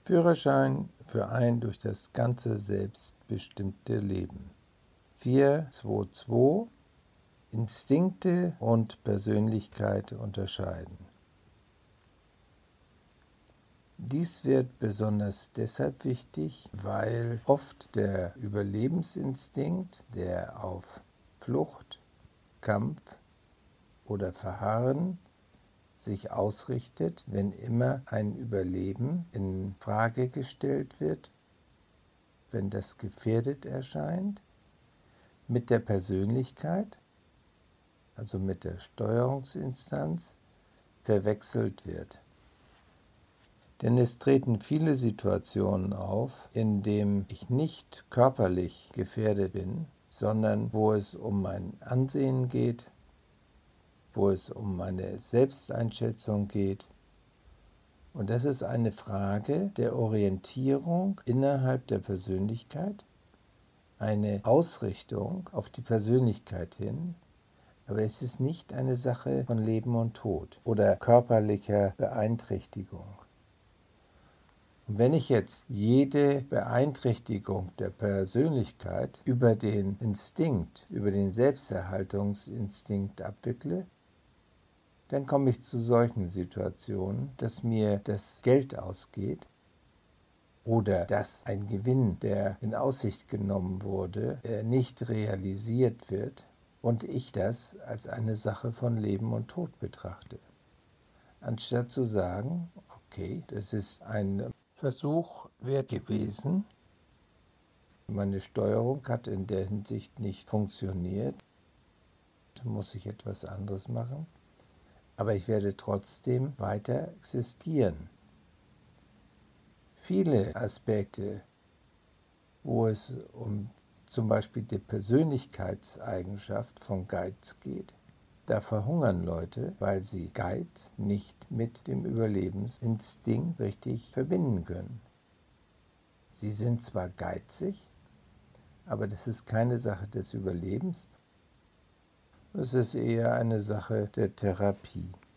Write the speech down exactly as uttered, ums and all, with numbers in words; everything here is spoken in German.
Führerschein für ein durch das ganze Selbst bestimmte Leben. vier zwei zwei Instinkte und Persönlichkeit unterscheiden. Dies wird besonders deshalb wichtig, weil oft der Überlebensinstinkt, der auf Flucht, Kampf oder Verharren sich ausrichtet, wenn immer ein Überleben in Frage gestellt wird, wenn das gefährdet erscheint, mit der Persönlichkeit, also mit der Steuerungsinstanz, verwechselt wird. Denn es treten viele Situationen auf, in denen ich nicht körperlich gefährdet bin, sondern wo es um mein Ansehen geht, wo es um meine Selbsteinschätzung geht. Und das ist eine Frage der Orientierung innerhalb der Persönlichkeit, eine Ausrichtung auf die Persönlichkeit hin, aber es ist nicht eine Sache von Leben und Tod oder körperlicher Beeinträchtigung. Und wenn ich jetzt jede Beeinträchtigung der Persönlichkeit über den Instinkt, über den Selbsterhaltungsinstinkt abwickle, dann komme ich zu solchen Situationen, dass mir das Geld ausgeht oder dass ein Gewinn, der in Aussicht genommen wurde, nicht realisiert wird und ich das als eine Sache von Leben und Tod betrachte. Anstatt zu sagen, okay, das ist ein Versuch wert gewesen, meine Steuerung hat in der Hinsicht nicht funktioniert, muss ich etwas anderes machen, aber ich werde trotzdem weiter existieren. Viele Aspekte, wo es um zum Beispiel die Persönlichkeitseigenschaft von Geiz geht, da verhungern Leute, weil sie Geiz nicht mit dem Überlebensinstinkt richtig verbinden können. Sie sind zwar geizig, aber das ist keine Sache des Überlebens, es ist eher eine Sache der Therapie.